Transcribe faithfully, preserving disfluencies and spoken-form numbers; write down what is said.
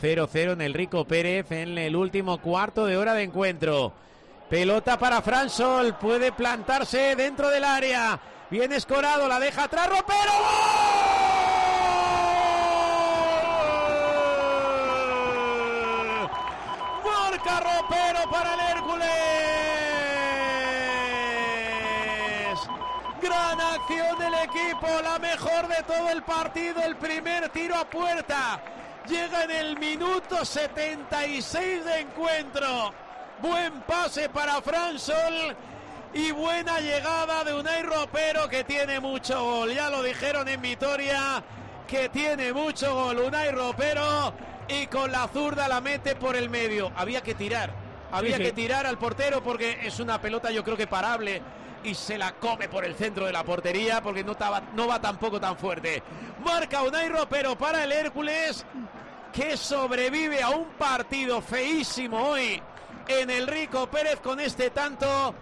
cero cero en el Rico Pérez en el último cuarto de hora de encuentro. Pelota para Fran Sol, puede plantarse dentro del área. Viene escorado, la deja atrás, Ropero. ¡Gol! Marca Ropero para el Hércules. Gran acción del equipo, la mejor de todo el partido. El primer tiro a puerta llega en el minuto setenta y seis de encuentro. Buen pase para Fran Sol y buena llegada de Unai Ropero, que tiene mucho gol. Ya lo dijeron en Vitoria, que tiene mucho gol Unai Ropero, y con la zurda la mete por el medio. Había que tirar, había sí, sí. que tirar al portero, porque es una pelota yo creo que parable, y se la come por el centro de la portería, porque no, taba, no va tampoco tan fuerte. Marca Unai Ropero para el Hércules, que sobrevive a un partido feísimo hoy en el Rico Pérez con este tanto.